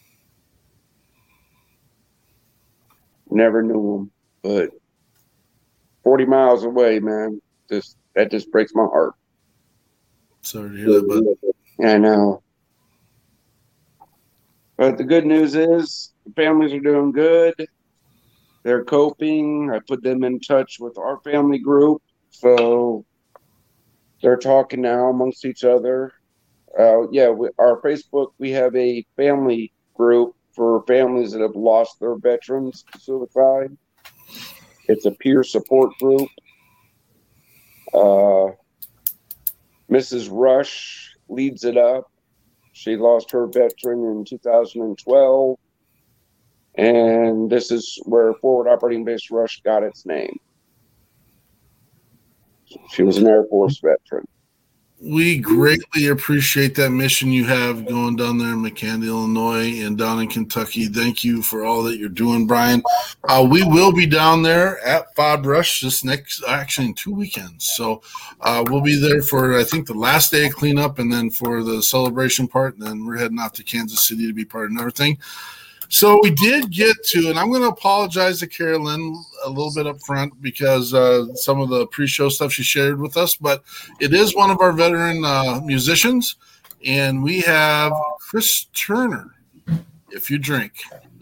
S9: Never knew him, but forty miles away, man. Just that just breaks my heart.
S2: Sorry to hear that, but
S9: I know. But the good news is the families are doing good. They're coping. I put them in touch with our family group. So they're talking now amongst each other. Uh, yeah, we, our Facebook, we have a family group for families that have lost their veterans to suicide. It's a peer support group. Uh, Missus Rush leads it up. She lost her veteran in two thousand twelve, and this is where Forward Operating Base Rush got its name. She was an Air Force veteran.
S2: we greatly appreciate that mission you have going down there in McCandy, Illinois, and down in Kentucky. Thank you for all that you're doing, Brian. Uh, we will be down there at Fob Rush this next, actually in two weekends. So uh, we'll be there for, I think, the last day of cleanup, and then for the celebration part, and then we're heading out to Kansas City to be part of another thing. So we did get to, and I'm going to apologize to Carolyn a little bit up front because uh, some of the pre-show stuff she shared with us, but it is one of our veteran uh, musicians, and we have Chris Turner, If You Drink.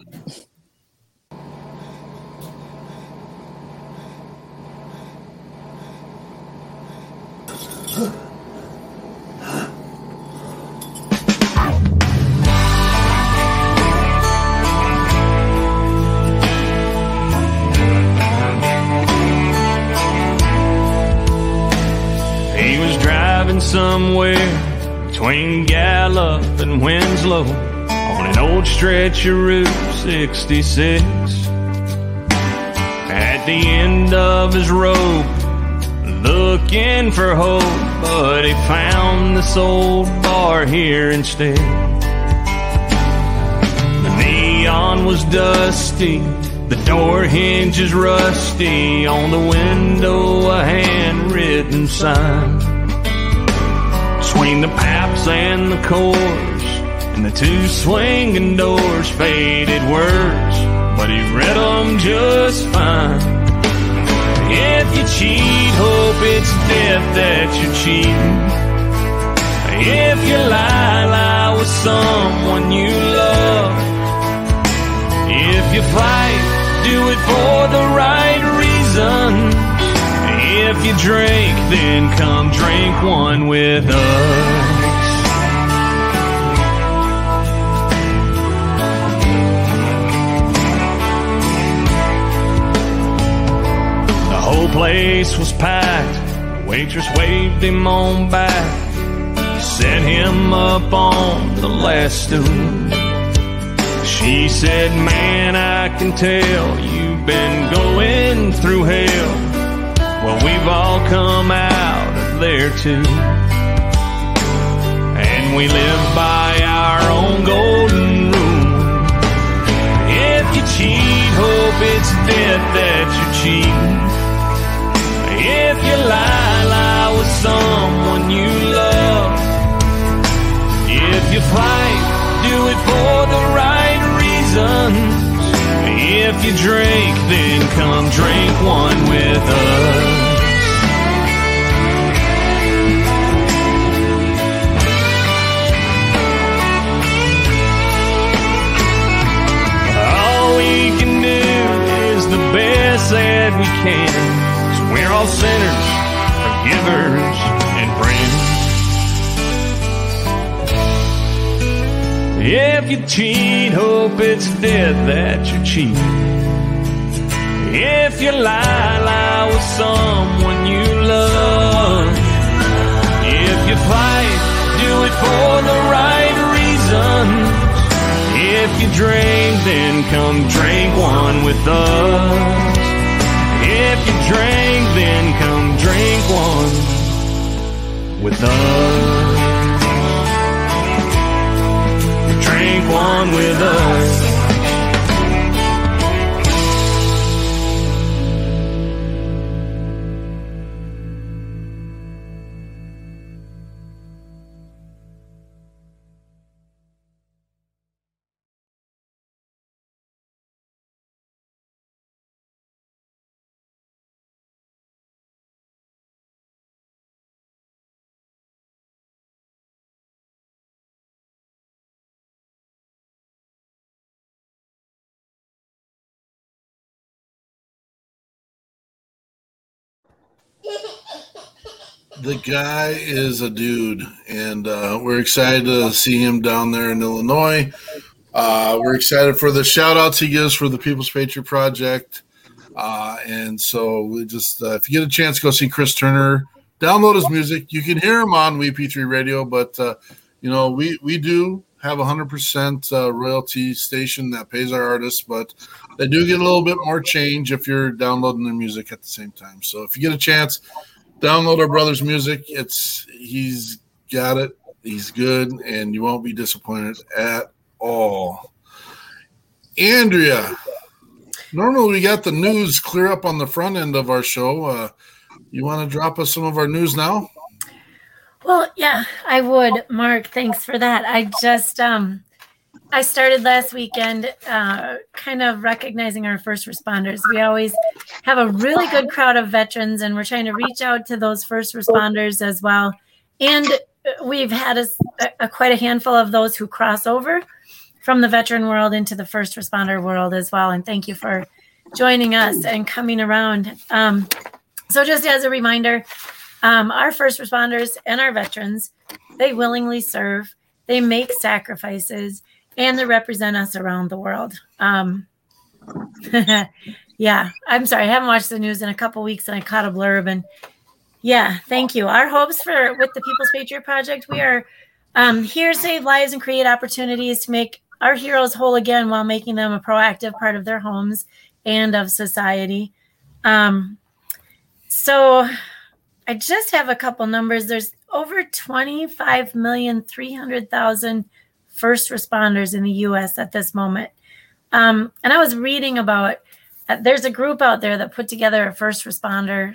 S10: Somewhere between Gallup and Winslow on an old stretch of Route sixty-six. At the end of his rope, looking for hope, but he found this old bar here instead. The neon was dusty, the door hinges rusty, on the window a handwritten sign. Between the Paps and the Coors and the two swinging doors, faded words, but he read them just fine. If you cheat, hope it's death that you're cheating. If you lie, lie with someone you love. If you fight, do it for the right reasons. If you drink, then come drink one with us. The whole place was packed. The waitress waved him on back, set him up on the last stool. She said, man, I can tell you've been going through hell. Well, we've all come out of there too, and we live by our own golden rule. If you cheat, hope it's death that you're cheating. If you lie, lie with someone you love. If you fight, do it for the right reasons. If you drink, then come drink one with us. All we can do is the best that we can. So we're all sinners, forgivers, and friends. If you cheat, hope it's death that you're cheating. If you lie, lie with someone you love. If you fight, do it for the right reasons. If you drink, then come drink one with us. If you drink, then come drink one with us. Drink one with us.
S2: The guy is a dude, and uh, we're excited to see him down there in Illinois. Uh, we're excited for the shout-outs he gives for the People's Patriot Project. Uh, and so we just, uh, if you get a chance, go see Chris Turner. Download his music. You can hear him on W E P three Radio, but, uh, you know, we, we do have a one hundred percent uh, royalty station that pays our artists, but they do get a little bit more change if you're downloading their music at the same time. So if you get a chance, download our brother's music. It's he's got it. He's good, and you won't be disappointed at all. Andrea, normally we got the news clear up on the front end of our show. Uh, you want to drop us some of our news now?
S3: Well, yeah, I would, Mark. Thanks for that. I just um, I started last weekend uh, kind of recognizing our first responders. We always have a really good crowd of veterans, and we're trying to reach out to those first responders as well. And we've had a, a quite a handful of those who cross over from the veteran world into the first responder world as well. And thank you for joining us and coming around. Um, so just as a reminder, um, our first responders and our veterans, they willingly serve, they make sacrifices, and they represent us around the world. Um, yeah, I'm sorry. I haven't watched the news in a couple weeks, and I caught a blurb. And yeah, thank you. Our hopes for with the People's Patriot Project, we are um, here to save lives and create opportunities to make our heroes whole again while making them a proactive part of their homes and of society. Um, so I just have a couple numbers. There's over twenty-five million three hundred thousand first responders in the U S at this moment. Um, and I was reading about, uh, there's a group out there that put together a first responder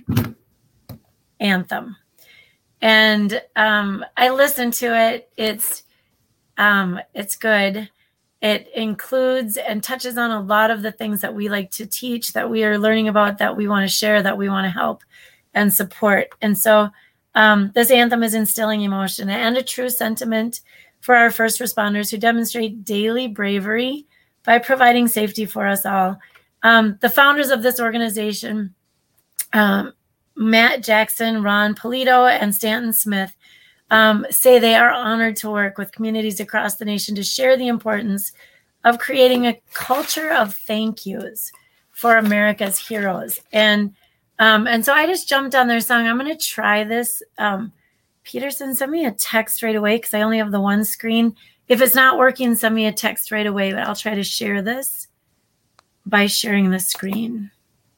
S3: anthem. And um, I listened to it. It's um, it's good. It includes and touches on a lot of the things that we like to teach, that we are learning about, that we want to share, that we want to help and support. And so um, this anthem is instilling emotion and a true sentiment for our first responders who demonstrate daily bravery by providing safety for us all. Um, the founders of this organization, um, Matt Jackson, Ron Polito, and Stanton Smith, um, say they are honored to work with communities across the nation to share the importance of creating a culture of thank yous for America's heroes. And um, and so I just jumped on their song. I'm going to try this. Um, Peterson, send me a text right away because I only have the one screen. If it's not working, send me a text right away, but I'll try to share this by sharing the screen.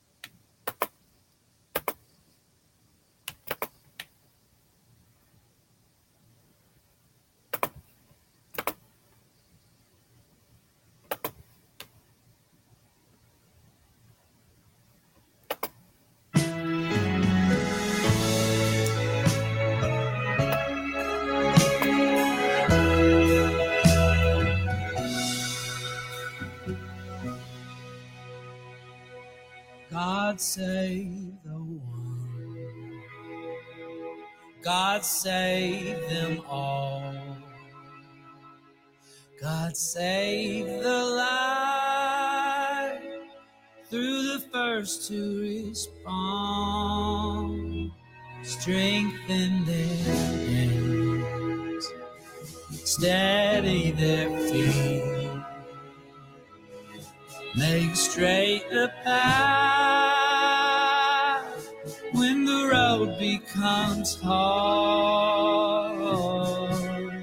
S11: God save the one. God save them all. God save the life through the first to respond. Strengthen their hands, steady their feet. Make straight the path when the road becomes hard.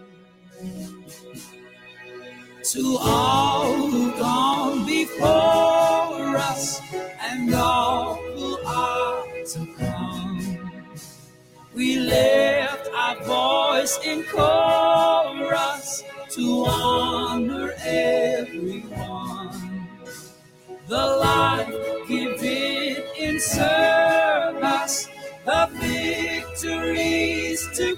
S11: To all who've gone before us and all who are to come, we lift our voice in chorus to honor everyone. The life given in service, the victories to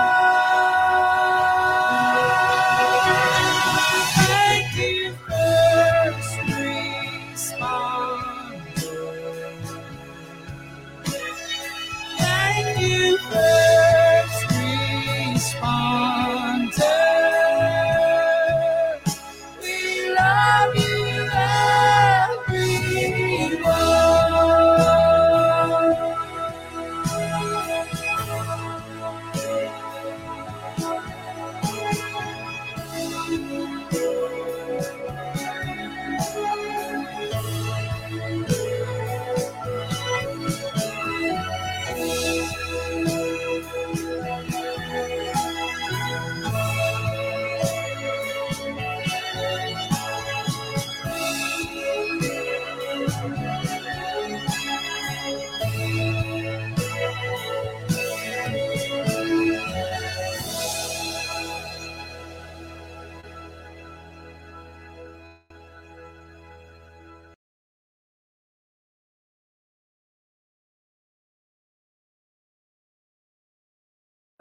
S11: come. Thank you, first responders. Thank you, first responders.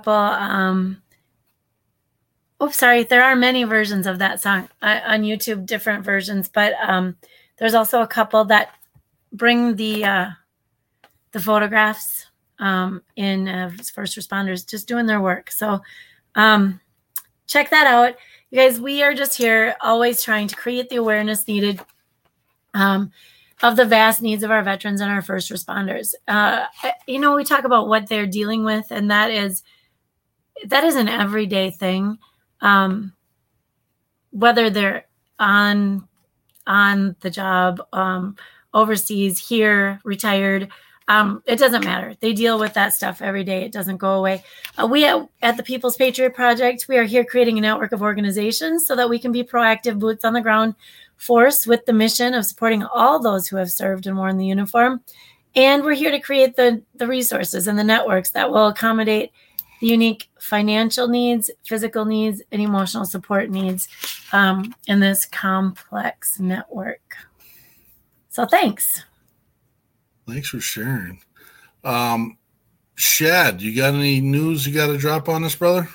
S3: couple. Um, oh, sorry. There are many versions of that song uh, on YouTube, different versions, but um, there's also a couple that bring the uh, the photographs um, in uh, first responders just doing their work. So um, check that out. You guys, we are just here always trying to create the awareness needed um, of the vast needs of our veterans and our first responders. Uh, you know, we talk about what they're dealing with, and that is that is an everyday thing. Um, whether they're on on the job, um, overseas, here, retired, um, it doesn't matter. They deal with that stuff every day. It doesn't go away. Uh, we at, at the People's Patriot Project, we are here creating a network of organizations so that we can be proactive, boots on the ground force with the mission of supporting all those who have served and worn the uniform. And we're here to create the, the resources and the networks that will accommodate the unique financial needs, physical needs, and emotional support needs um, in this complex network. So thanks.
S2: Thanks for sharing. Um, Shad, you got any news you got to drop on us, brother?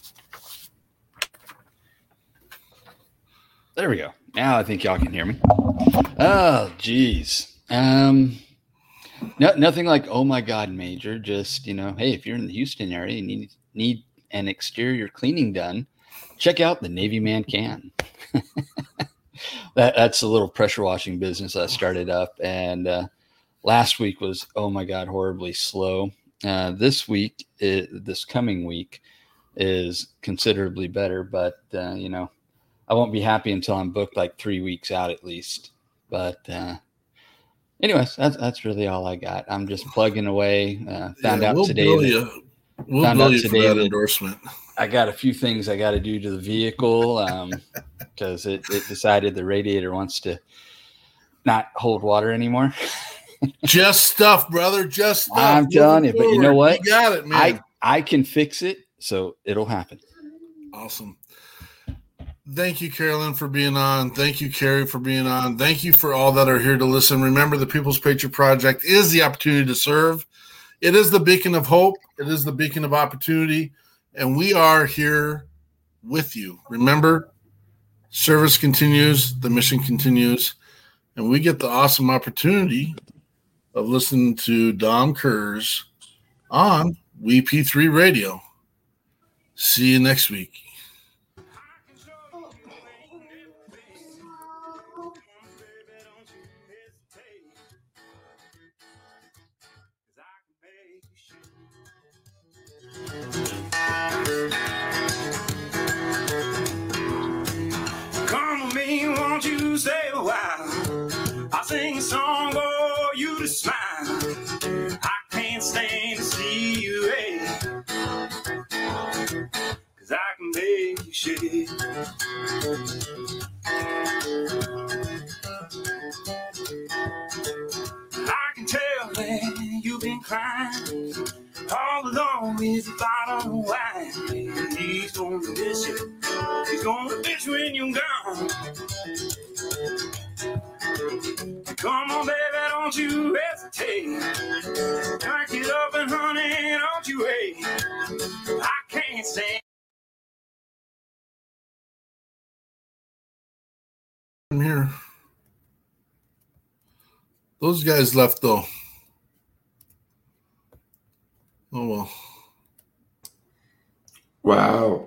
S12: There we go. Now I think y'all can hear me. Oh, geez. Um, no, nothing like, oh my God, Major. Just, you know, hey, if you're in the Houston area, you need, need an exterior cleaning done, check out the Navy Man Can. that That's a little pressure washing business I started up. And uh, last week was, oh my God, horribly slow. Uh, this week, it, this coming week is considerably better, but, uh, you know, I won't be happy until I'm booked like three weeks out at least. But uh, anyways, that's that's really all I got. I'm just plugging away. Uh, found
S2: yeah,
S12: out
S2: we'll
S12: today.
S2: Bill
S12: that,
S2: you. We'll
S12: found
S2: bill
S12: out
S2: you
S12: today
S2: for that
S12: that
S2: endorsement.
S12: I got a few things I got to do to the vehicle because um, it, it decided the radiator wants to not hold water anymore.
S2: Just stuff, brother. Just stuff.
S12: I'm telling you, but you know what?
S2: You got it, man.
S12: I, I can fix it, so it'll happen.
S2: Awesome. Thank you, Carolyn, for being on. Thank you, Carrie, for being on. Thank you for all that are here to listen. Remember, the People's Patriot Project is the opportunity to serve. It is the beacon of hope. It is the beacon of opportunity. And we are here with you. Remember, service continues. The mission continues. And we get the awesome opportunity of listening to Dom Kurz on W P three Radio. See you next week.
S11: Come with me, won't you stay a while? I'll sing a song for you to smile. I can't stand to see you ache, 'cause I can make you shake. I can tell that you've been crying all along with a bottle of wine. He's gonna miss you. He's gonna miss you when you're gone. Come on, baby, don't you hesitate. Back it up and honey, don't you wait. I can't stand.
S2: I'm here. Those guys left, though. Oh, well.
S9: Wow.